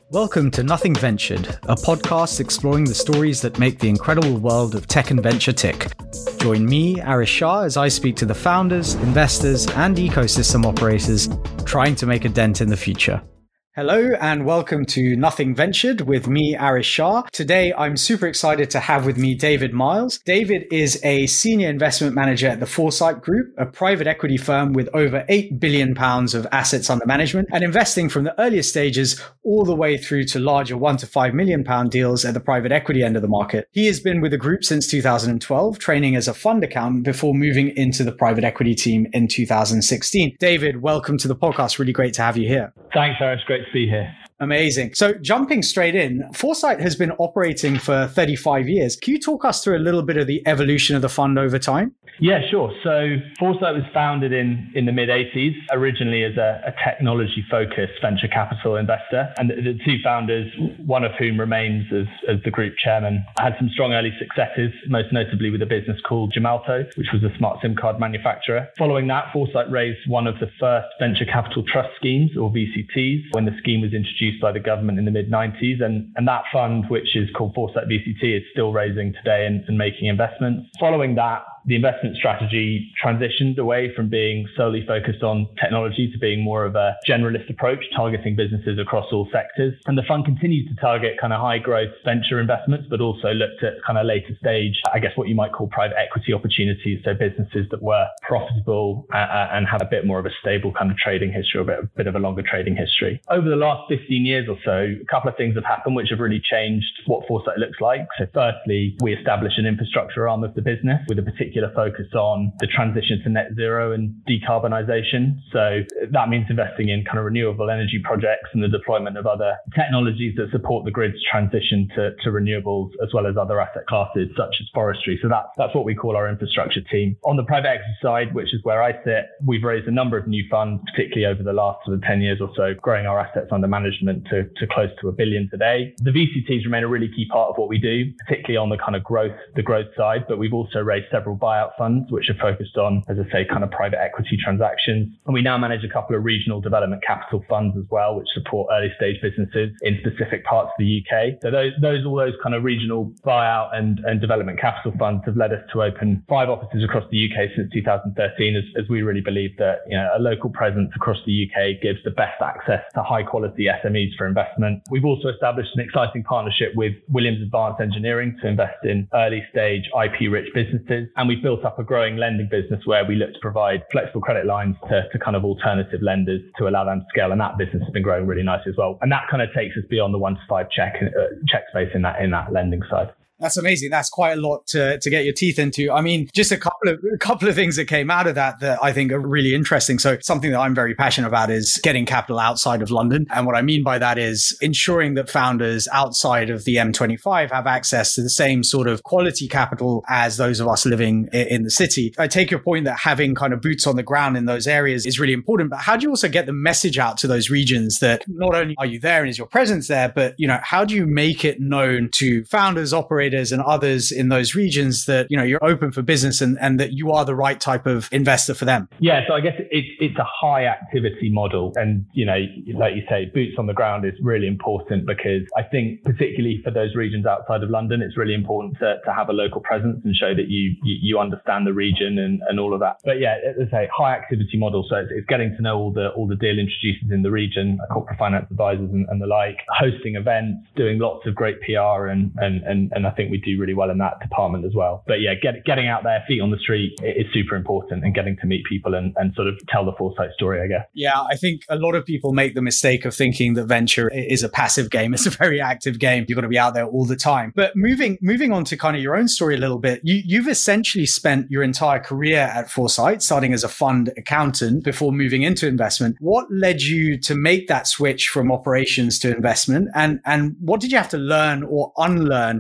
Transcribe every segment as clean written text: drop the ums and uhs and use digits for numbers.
Welcome to Nothing Ventured, a podcast exploring the stories that make the incredible world of tech and venture tick. Join me, Arish Shah, as I speak to the founders, investors, and ecosystem operators trying to make a dent in the future. Hello and welcome to Nothing Ventured with me, Arish Shah. Today, I'm super excited to have with me David Miles. David is a senior investment manager at the Foresight Group, a private equity firm with over £8 billion of assets under management and investing from the earliest stages all the way through to larger £1 to £5 million deals at the private equity end of the market. He has been with the group since 2012, training as a fund accountant before moving into the private equity team in 2016. David, welcome to the podcast. Really great to have you here. Thanks, Arish. Great to be here. Amazing. So jumping straight in, Foresight has been operating for 35 years. Can you talk us through a little bit of the evolution of the fund over time? Yeah, sure. So Foresight was founded in the mid-80s, originally as a technology-focused venture capital investor. And the two founders, one of whom remains as the group chairman, had some strong early successes, most notably with a business called Gemalto, which was a smart SIM card manufacturer. Following that, Foresight raised one of the first venture capital trust schemes, or VCTs, when the scheme was introduced by the government in the mid-90s. And that fund, which is called Foresight VCT, is still raising today and making investments. Following that, the investment strategy transitioned away from being solely focused on technology to being more of a generalist approach, targeting businesses across all sectors. And the fund continued to target kind of high growth venture investments, but also looked at kind of later stage, I guess what you might call private equity opportunities. So businesses that were profitable and had a bit more of a stable kind of trading history, or a bit of a longer trading history. Over the last 15 years or so, a couple of things have happened which have really changed what Foresight looks like. So firstly, we established an infrastructure arm of the business with a particular focus on the transition to net zero and decarbonisation. So that means investing in kind of renewable energy projects and the deployment of other technologies that support the grid's transition to renewables, as well as other asset classes such as forestry. So that's what we call our infrastructure team. On the private equity side, which is where I sit, we've raised a number of new funds, particularly over the last sort of 10 years or so, growing our assets under management to close to $1 billion today. The VCTs remain a really key part of what we do, particularly on the kind of growth side, but we've also raised several buyout funds, which are focused on, as I say, kind of private equity transactions. And we now manage a couple of regional development capital funds as well, which support early stage businesses in specific parts of the UK. So all those kind of regional buyout and development capital funds have led us to open 5 offices across the UK since 2013, as we really believe that, you know, a local presence across the UK gives the best access to high quality SMEs for investment. We've also established an exciting partnership with Williams Advanced Engineering to invest in early stage IP rich businesses. And we've built up a growing lending business where we look to provide flexible credit lines to kind of alternative lenders to allow them to scale. And that business has been growing really nicely as well. And that kind of takes us beyond the 1 to 5 check space in that lending side. That's amazing. That's quite a lot to get your teeth into. I mean, just a couple of things that came out of that I think are really interesting. So something that I'm very passionate about is getting capital outside of London. And what I mean by that is ensuring that founders outside of the M25 have access to the same sort of quality capital as those of us living in the city. I take your point that having kind of boots on the ground in those areas is really important, but how do you also get the message out to those regions that not only are you there and is your presence there, but, you know, how do you make it known to founders, operators, and others in those regions that, you know, you're open for business and that you are the right type of investor for them? Yeah, so I guess it's a high activity model. And, you know, like you say, boots on the ground is really important, because I think particularly for those regions outside of London, it's really important to have a local presence and show that you understand the region and all of that. But yeah, as I say, high activity model. So it's getting to know all the deal introducers in the region, corporate finance advisors and the like, hosting events, doing lots of great PR and I think we do really well in that department as well. But yeah, getting out there, feet on the street is super important, and getting to meet people and sort of tell the Foresight story, I guess. Yeah, I think a lot of people make the mistake of thinking that venture is a passive game. It's a very active game. You've got to be out there all the time. But moving on to kind of your own story a little bit, you've essentially spent your entire career at Foresight, starting as a fund accountant before moving into investment. What led you to make that switch from operations to investment? And what did you have to learn or unlearn in order to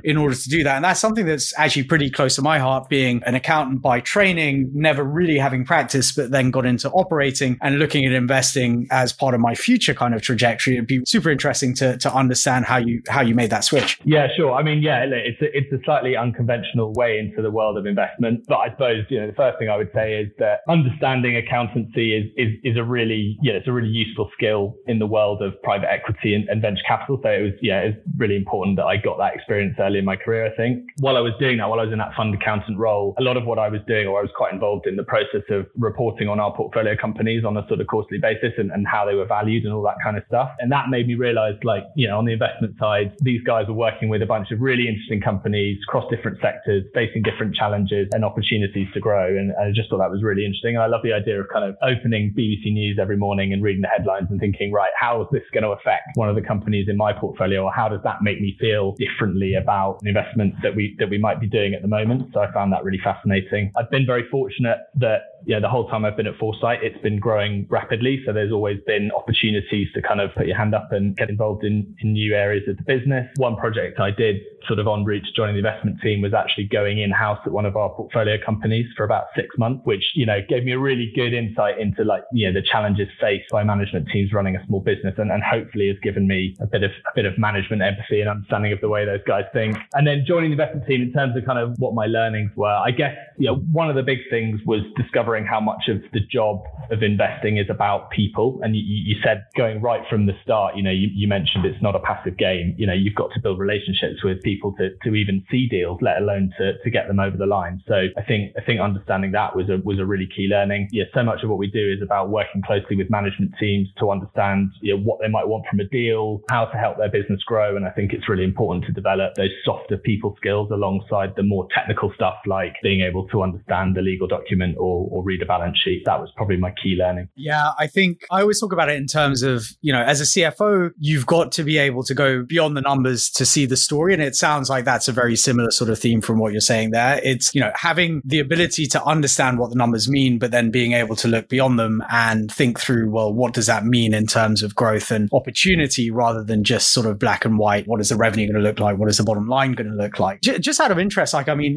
to do that. And that's something that's actually pretty close to my heart, being an accountant by training, never really having practice, but then got into operating and looking at investing as part of my future kind of trajectory. It'd be super interesting to understand how you made that switch. Yeah, sure. I mean, yeah, it's a slightly unconventional way into the world of investment. But I suppose, the first thing I would say is that understanding accountancy is a really, it's a really useful skill in the world of private equity and venture capital. So it's really important that I got that experience early in my career, I think. While I was doing that, while I was in that fund accountant role, a lot of what I was doing, or I was quite involved in the process of reporting on our portfolio companies on a sort of quarterly basis and how they were valued and all that kind of stuff. And that made me realize, on the investment side, these guys were working with a bunch of really interesting companies across different sectors, facing different challenges and opportunities to grow. And I just thought that was really interesting. And I love the idea of kind of opening BBC News every morning and reading the headlines and thinking, right, how is this going to affect one of the companies in my portfolio? Or how does that make me feel differently about the investments that we might be doing at the moment? So I found that really fascinating. I've been very fortunate that the whole time I've been at Foresight, it's been growing rapidly. So there's always been opportunities to kind of put your hand up and get involved in new areas of the business. One project I did sort of en route to joining the investment team was actually going in-house at one of our portfolio companies for about 6 months, which, gave me a really good insight into the challenges faced by management teams running a small business, and hopefully has given me a bit of management empathy and understanding of the way those guys think. And then joining the investment team, in terms of kind of what my learnings were, I guess, one of the big things was discovering how much of the job of investing is about people. And you said going right from the start, you mentioned it's not a passive game. You've got to build relationships with people to even see deals, let alone to get them over the line. So I think understanding that was a really key learning. So much of what we do is about working closely with management teams to understand what they might want from a deal, how to help their business grow. And I think it's really important to develop those softer people skills alongside the more technical stuff, like being able to understand the legal document or read a balance sheet. That was probably my key learning. Yeah, I think I always talk about it in terms of, as a CFO, you've got to be able to go beyond the numbers to see the story. And it sounds like that's a very similar sort of theme from what you're saying there. It's, having the ability to understand what the numbers mean, but then being able to look beyond them and think through, well, what does that mean in terms of growth and opportunity, rather than just sort of black and white. What is the revenue going to look like? What is the bottom line going to look like? Just out of interest,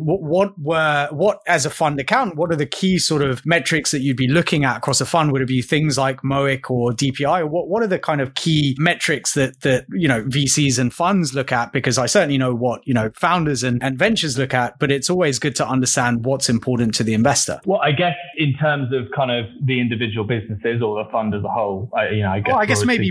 what as a fund accountant, what are the key sort of metrics that you'd be looking at across a fund? Would it be things like MOIC or DPI? Or what are the kind of key metrics that VCs and funds look at? Because I certainly know what founders and ventures look at, but it's always good to understand what's important to the investor. Well, I guess in terms of kind of the individual businesses or the fund as a whole, I guess maybe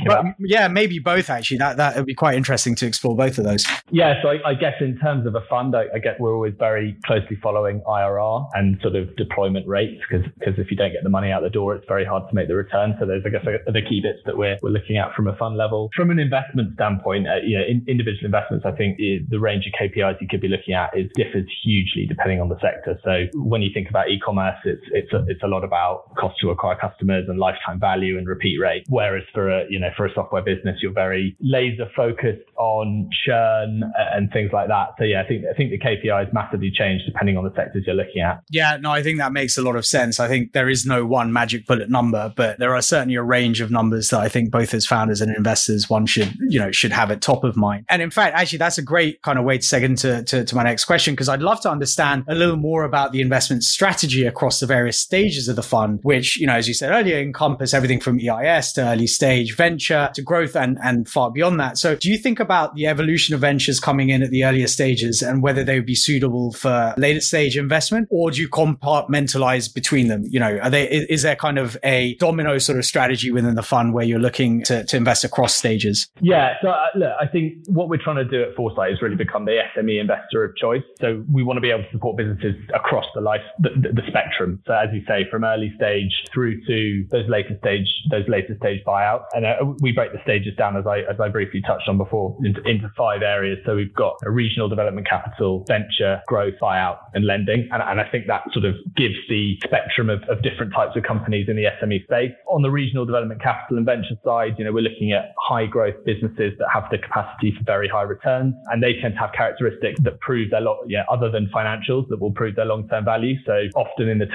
both actually. That would be quite interesting to explore both of those. Yeah, so I guess in terms of a fund, I guess we're always very closely following IRR and sort of deployment rates, because if you don't get the money out the door, it's very hard to make the return. So those, I guess, are the key bits that we're looking at from a fund level. From an investment standpoint, in individual investments, I think the range of KPIs you could be looking at differs hugely depending on the sector. So when you think about e-commerce, it's a lot about cost to acquire customers and lifetime value and repeat rate. Whereas for a software business, you're very laser focused on churn and things like that. So yeah, I think the KPIs massively change depending on the sectors you're looking at. Yeah, no, I think that makes a lot of sense. I think there is no one magic bullet number, but there are certainly a range of numbers that I think both as founders and investors, one should have at top of mind. And in fact, actually, that's a great kind of way to segue into my next question, because I'd love to understand a little more about the investment strategy across the various stages of the fund, which, as you said earlier, encompass everything from EIS to early stage venture to growth and far beyond that. So do you think about the evolution of ventures coming in at the earlier stages and whether they would be suitable for later stage investment, or do you compartmentalize between them? Is there kind of a domino sort of strategy within the fund where you're looking to invest across stages? Yeah. So look, I think what we're trying to do at Foresight is really become the SME investor of choice. So we want to be able to support businesses across the spectrum. So as you say, from early stage through to those later stage buyouts. And we break the stages down, as I briefly touched on before, into 5 areas. So we've got a regional development capital, venture, growth, buyout, and lending. And I think that sort of gives the spectrum of different types of companies in the SME space. On the regional development capital and venture side, we're looking at high growth businesses that have the capacity for very high returns, and they tend to have characteristics that prove their other than financials, that will prove their long-term value. So often in the technology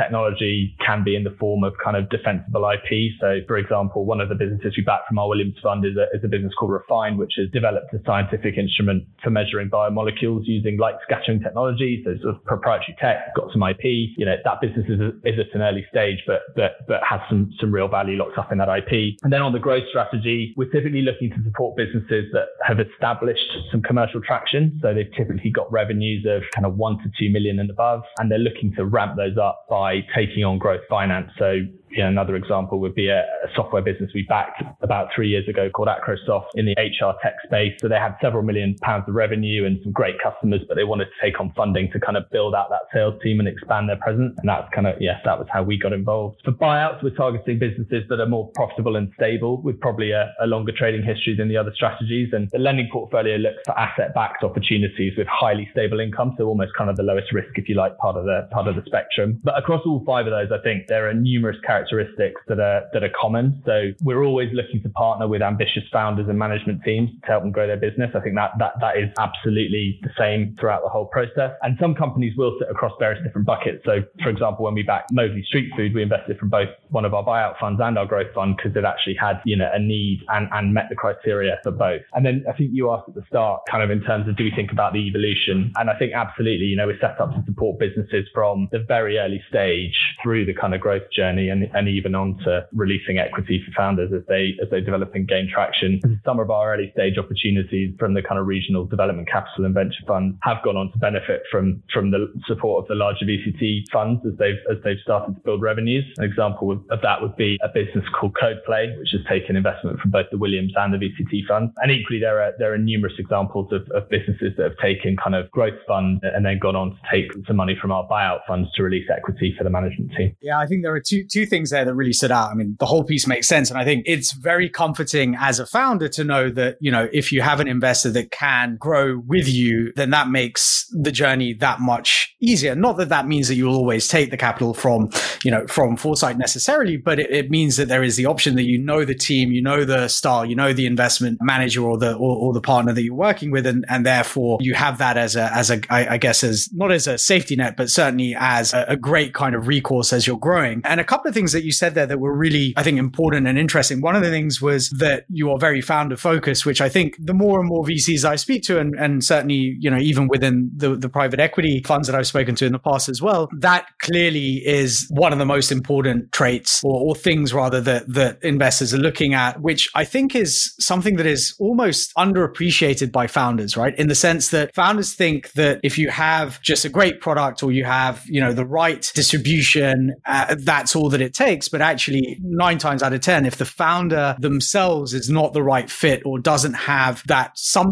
technology can be in the form of kind of defensible IP. So, for example, one of the businesses we back from our Williams fund is a business called Refine, which has developed a scientific instrument for measuring biomolecules using light scattering technology. So sort of proprietary tech, got some IP. That business is at an early stage, but has some real value locked up in that IP. And then on the growth strategy, we're typically looking to support businesses that have established some commercial traction. So they've typically got revenues of kind of 1 to 2 million and above, and they're looking to ramp those up by taking on growth finance. So another example would be a software business we backed about 3 years ago called Acrosoft in the HR tech space. So they had several million pounds of revenue and some great customers, but they wanted to take on funding to kind of build out that sales team and expand their presence. And that's that was how we got involved. For buyouts, we're targeting businesses that are more profitable and stable with probably a longer trading history than the other strategies. And the lending portfolio looks for asset-backed opportunities with highly stable income. So almost kind of the lowest risk, if you like, part of the spectrum. But across all five of those, I think there are numerous characteristics that are common. So we're always looking to partner with ambitious founders and management teams to help them grow their business. I think that is absolutely the same throughout the whole process. And some companies will sit across various different buckets. So for example, when we backed Mosley Street Food, we invested from both one of our buyout funds and our growth fund because it actually had a need and met the criteria for both. And then I think you asked at the start kind of in terms of do we think about the evolution? And I think absolutely, we're set up to support businesses from the very early stage through the kind of growth journey and even on to releasing equity for founders as they develop and gain traction. Some of our early stage opportunities from the kind of regional development capital and venture funds have gone on to benefit from the support of the larger VCT funds as they've started to build revenues. An example of that would be a business called CodePlay, which has taken investment from both the Williams and the VCT funds. And equally, there are numerous examples of businesses that have taken kind of growth funds and then gone on to take some money from our buyout funds to release equity for the management team. Yeah, I think there are two things there that really stood out. I mean, the whole piece makes sense. And I think it's very comforting as a founder to know that, if you have an investor that can grow with you, then that makes the journey that much easier. Not that means that you'll always take the capital from Foresight necessarily, but it means that there is the option that the team, the style, the investment manager or the partner that you're working with. And therefore you have that as I guess as not as a safety net, but certainly as a great kind of recourse as you're growing. And a couple of things that you said there that were really, I think, important and interesting. One of the things was that you are very founder focused, which I think the more and more VCs I speak to, and certainly, even within the private equity funds that I've spoken to in the past as well, that clearly is one of the most important traits or things rather that investors are looking at, which I think is something that is almost underappreciated by founders, right? In the sense that founders think that if you have just a great product or you have, the right distribution, that's all that it takes. But actually 9 times out of 10, if the founder themselves is not the right fit or doesn't have that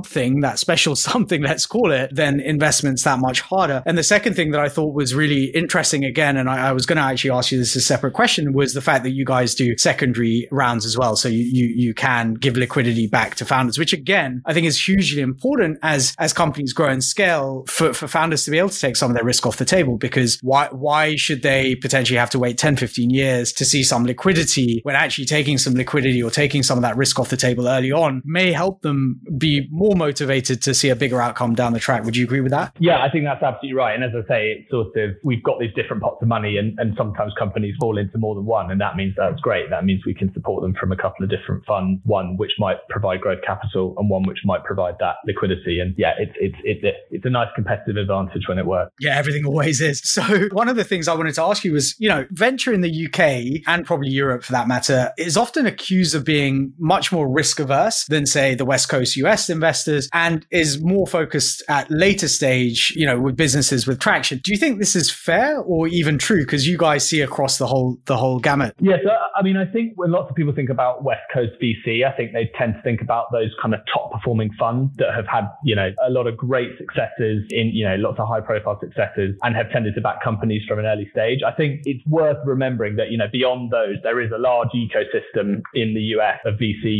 special something, let's call it, then investment's that much harder. And the second thing that I thought was really interesting again, and I was going to actually ask you this as a separate question, was the fact that you guys do secondary rounds as well. So you can give liquidity back to founders, which again, I think is hugely important as companies grow and scale for founders to be able to take some of their risk off the table, because why should they potentially have to wait 10, 15 years to see some liquidity when actually taking some liquidity or taking some of that risk off the table early on may help them be more motivated to see a bigger outcome down the track. Would you agree with that? Yeah, I think that's absolutely right. And as I say, it's sort of, we've got these different pots of money and sometimes companies fall into more than one. And that means that's great. That means we can support them from a couple of different funds, one which might provide growth capital and one which might provide that liquidity. And yeah, it's a nice competitive advantage when it works. Yeah, everything always is. So one of the things I wanted to ask you was, venture in the UK and probably Europe for that matter is often accused of being much more risk averse than say the West Coast US investors, and is more focused at later stage, with businesses with traction. Do you think this is fair or even true? Because you guys see across the whole gamut. Yes, I mean, I think when lots of people think about West Coast VC, I think they tend to think about those kind of top performing funds that have had, a lot of great successes in, lots of high profile successes and have tended to back companies from an early stage. I think it's worth remembering that, beyond those, there is a large ecosystem in the US of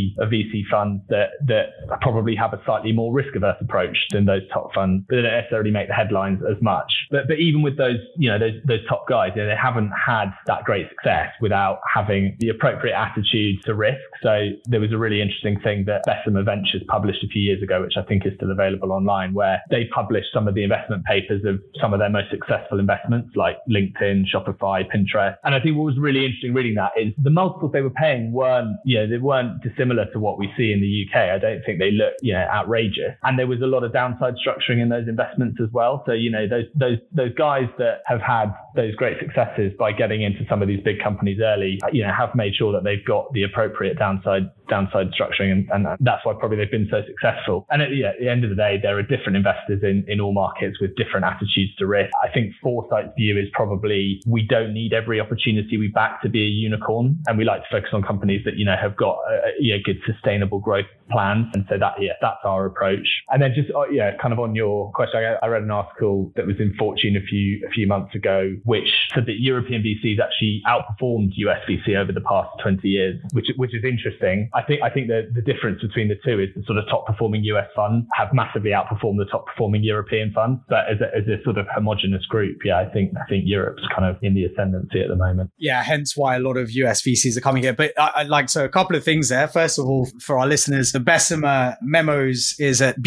VC funds that probably have a slightly more risk averse approach than those top funds, but they don't necessarily make the headlines as much. But even with those, those top guys, they haven't had that great success without having the appropriate attitude to risk. So there was a really interesting thing that Bessemer Ventures published a few years ago, which I think is still available online, where they published some of the investment papers of some of their most successful investments like LinkedIn, Shopify, Pinterest. And I think what was really interesting reading that is the multiples they were paying weren't dissimilar to what we see in the UK. I don't think they looked, outrageous. And there was a lot of downside structuring in those investments as well. So, those guys that have had those great successes by getting into some of these big companies early, have made sure that they've got the appropriate downside structuring. And that's why probably they've been so successful. And at the end of the day, there are different investors in all markets with different attitudes to risk. I think Foresight's view is probably we don't need every opportunity we back to be a unicorn. And we like to focus on companies that, have got a good sustainable growth plan. And so that's our approach. And then just, kind of on your question, I read an article that was in Fortune a few months ago, which said that European VCs actually outperformed US VC over the past 20 years, which is interesting. I think the difference between the two is the sort of top performing US funds have massively outperformed the top performing European funds. But as a sort of homogenous group, I think Europe's kind of in the ascendancy at the moment. Yeah, hence why a lot of US VCs are coming here. But so a couple of things there. First of all, for our listeners, the Bessemer Memos is at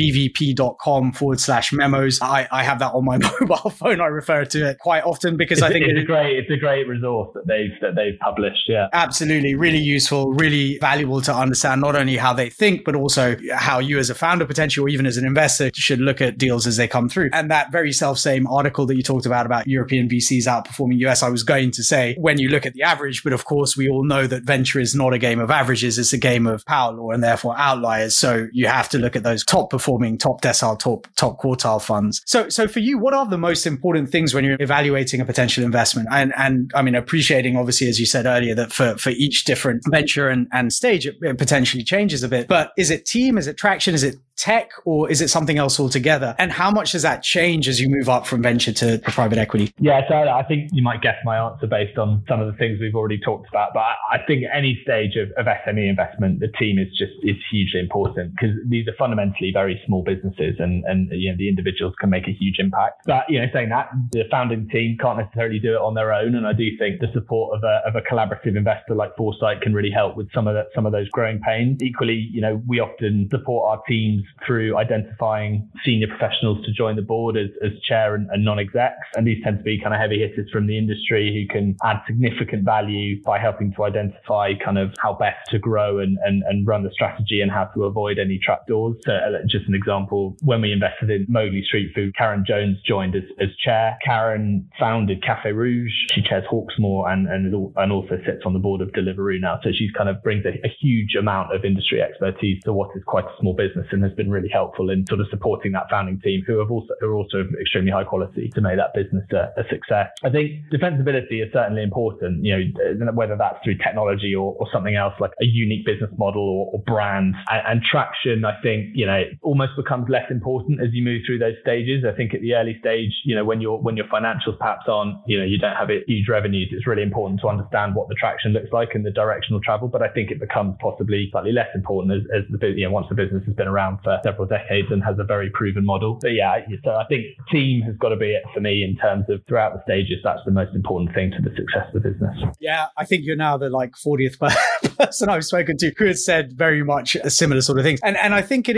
bvp.com/memos. I have that on my mobile phone. I refer to it quite often because I think it's a great resource that they've published. Yeah, absolutely, really useful, really valuable to understand not only how they think, but also how you as a founder potentially, or even as an investor, should look at deals as they come through. And that very same article that you talked about European VCs outperforming US, I was going to say when you look at the average, but of course we all know that venture is not a game of averages, it's a game of power law and therefore outliers. So you have to look at those top performing, top decile, top quartile funds. So for you, what are the most important things when you're evaluating a potential investment? And I mean, appreciating obviously, as you said earlier, that for each different venture and stage, it potentially changes a bit. But is it team? Is it traction? Is it tech, or is it something else altogether? And how much does that change as you move up from venture to private equity? Yeah, so I think you might guess my answer based on some of the things we've already talked about. But I think at any stage of SME investment, the team is hugely important because these are fundamentally very small businesses and the individuals can make a huge impact. But saying that, the founding team can't necessarily do it on their own. And I do think the support of a collaborative investor like Foresight can really help with some of those growing pains. Equally, we often support our teams through identifying senior professionals to join the board as chair and non-execs. And these tend to be kind of heavy hitters from the industry who can add significant value by helping to identify kind of how best to grow and run the strategy and how to avoid any trapdoors. So just an example, when we invested in Mowgli Street Food, Karen Jones joined as chair. Karen founded Café Rouge. She chairs Hawksmoor and also sits on the board of Deliveroo now. So she's kind of brings a huge amount of industry expertise to what is quite a small business and has been really helpful in sort of supporting that founding team who are also extremely high quality to make that business a success. I think defensibility is certainly important, whether that's through technology or something else like a unique business model or brand. And traction, I think, almost becomes less important as you move through those stages. I think at the early stage, when your financials perhaps aren't, you don't have huge revenues, it's really important to understand what the traction looks like and the directional travel. But I think it becomes possibly slightly less important as once the business has been around for several decades and has a very proven model. But so I think team has got to be it for me in terms of throughout the stages. That's the most important thing to the success of the business. Yeah, I think you're now the 40th person I've spoken to who has said very much a similar sort of things. And I think it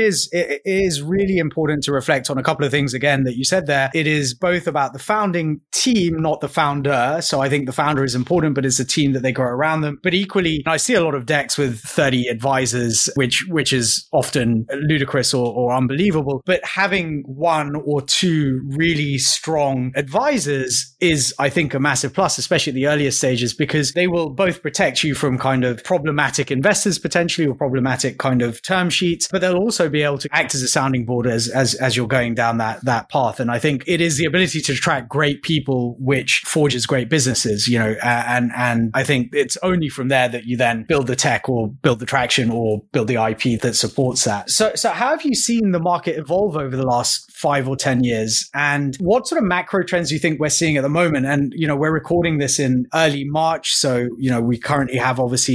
is really important to reflect on a couple of things again that you said there. It is both about the founding team, not the founder. So I think the founder is important, but it's a team that they grow around them. But equally, I see a lot of decks with 30 advisors, which is often ludicrous or unbelievable. But having one or two really strong advisors is, I think, a massive plus, especially at the earlier stages, because they will both protect you from kind of problematic investors potentially or problematic kind of term sheets, but they'll also be able to act as a sounding board as you're going down that path. And I think it is the ability to attract great people which forges great businesses, and I think it's only from there that you then build the tech or build the traction or build the IP that supports that. So how have you seen the market evolve over the last 5 or 10 years? And what sort of macro trends do you think we're seeing at the moment? And, we're recording this in early March. So, we currently have obviously some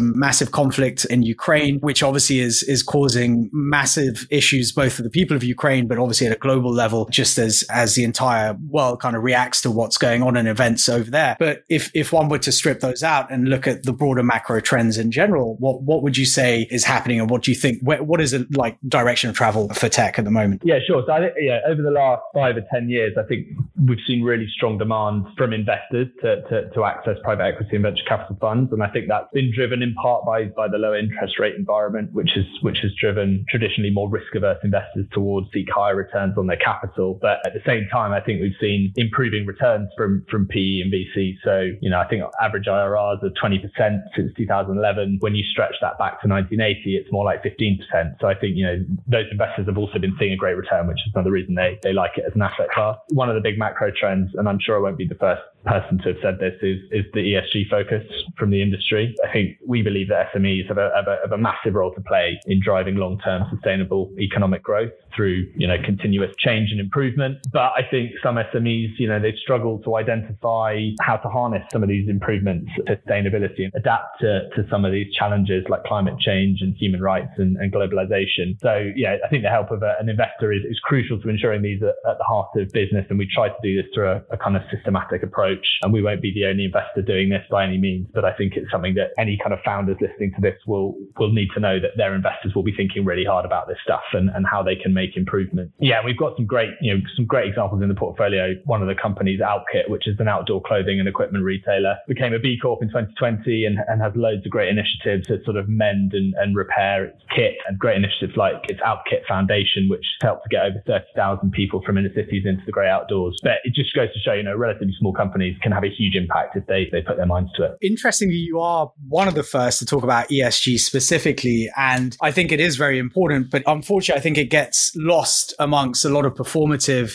some massive conflict in Ukraine, which obviously is causing massive issues both for the people of Ukraine, but obviously at a global level, just as the entire world kind of reacts to what's going on in events over there. But if one were to strip those out and look at the broader macro trends in general, what would you say is happening, and what do you think? What is it like direction of travel for tech at the moment? Yeah, sure. So I think over the last 5 or 10 years, I think we've seen really strong demand from investors to access private equity and venture capital funds, and I think that's been driven in part by the low interest rate environment, which has driven traditionally more risk averse investors towards seek higher returns on their capital. But at the same time, I think we've seen improving returns from PE and VC. So I think average IRRs are 20% since 2011. When you stretch that back to 1980, it's more like 15%. So I think those investors have also been seeing a great return, which is another reason they like it as an asset class. One of the big macro trends, and I'm sure I won't be the first person to have said this, is the ESG focus from the industry. I think we believe that SMEs have a massive role to play in driving long-term sustainable economic growth through continuous change and improvement. But I think some SMEs, they struggle to identify how to harness some of these improvements, sustainability, and adapt to some of these challenges like climate change and human rights and globalization. So I think the help of an investor is crucial to ensuring these are at the heart of business, and we try to do this through a kind of systematic approach. And we won't be the only investor doing this by any means, but I think it's something that any kind of founders listening to this will need to know, that their investors will be thinking really hard about this stuff and how they can make improvements. Yeah, we've got some great examples in the portfolio. One of the companies, Outkit, which is an outdoor clothing and equipment retailer, became a B Corp in 2020 and has loads of great initiatives to sort of mend and repair its kit, and great initiatives like its Outkit Foundation, which helped to get over 30,000 people from inner cities into the great outdoors. But it just goes to show, relatively small companies can have a huge impact if they put their minds to it. Interestingly, you are one of the first to talk about ESG specifically, and I think it is very important, but unfortunately I think it gets lost amongst a lot of performative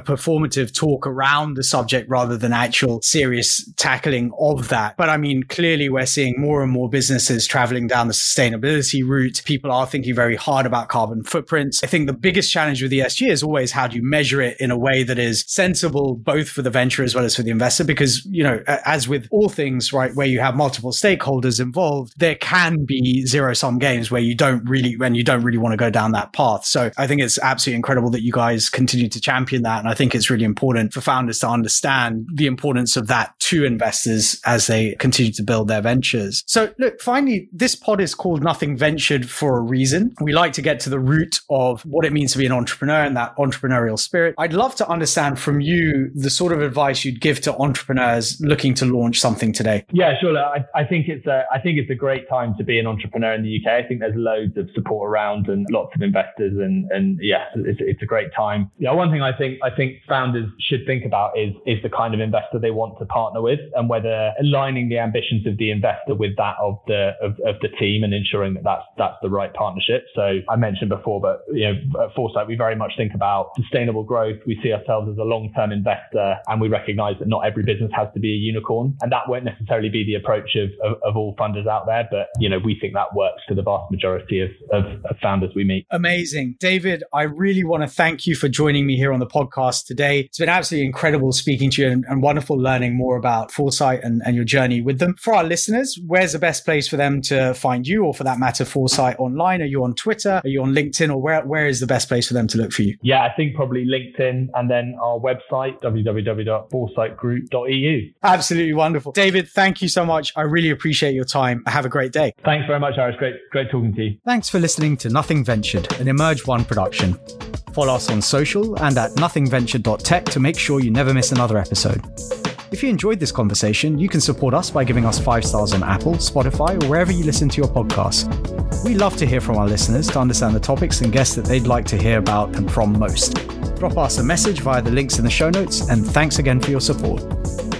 talk around the subject rather than actual serious tackling of that. But I mean, clearly we're seeing more and more businesses traveling down the sustainability route. People are thinking very hard about carbon footprints. I think the biggest challenge with ESG is always how do you measure it in a way that is sensible, both for the venture as well as for the investor, because, as with all things, right, where you have multiple stakeholders involved, there can be zero-sum games where you don't really want to go down that path. So I think it's absolutely incredible that you guys continue to champion that. And I think it's really important for founders to understand the importance of that to investors as they continue to build their ventures. So look, finally, this pod is called Nothing Ventured for a reason. We like to get to the root of what it means to be an entrepreneur and that entrepreneurial spirit. I'd love to understand from you the sort of advice you'd give to entrepreneurs looking to launch something today. Yeah, sure. I think it's a great time to be an entrepreneur in the UK. I think there's loads of support around and lots of investors, and it's a great time. One thing I think founders should think about is the kind of investor they want to partner with, and whether aligning the ambitions of the investor with that of the team, and ensuring that that's the right partnership. So I mentioned before, but at Foresight we very much think about sustainable growth. We see ourselves as a long-term investor, and we recognize that not every business has to be a unicorn, and that won't necessarily be the approach of all funders out there, but we think that works for the vast majority of founders we meet. Amazing. David, I really want to thank you for joining me here on the podcast today. It's been absolutely incredible speaking to you, and wonderful learning more about Foresight and your journey with them. For our listeners, where's the best place for them to find you, or for that matter, Foresight online? Are you on Twitter? Are you on LinkedIn? Or where is the best place for them to look for you? Yeah, I think probably LinkedIn, and then our website, www.foresightgroup.eu. Absolutely wonderful. David, thank you so much. I really appreciate your time. Have a great day. Thanks very much, Iris. Great talking to you. Thanks for listening to Nothing Ventured, an Emerge One production. Follow us on social and at nothingventured.tech to make sure you never miss another episode. If you enjoyed this conversation, you can support us by giving us 5 stars on Apple, Spotify, or wherever you listen to your podcasts. We love to hear from our listeners to understand the topics and guests that they'd like to hear about and from most. Drop us a message via the links in the show notes, and thanks again for your support.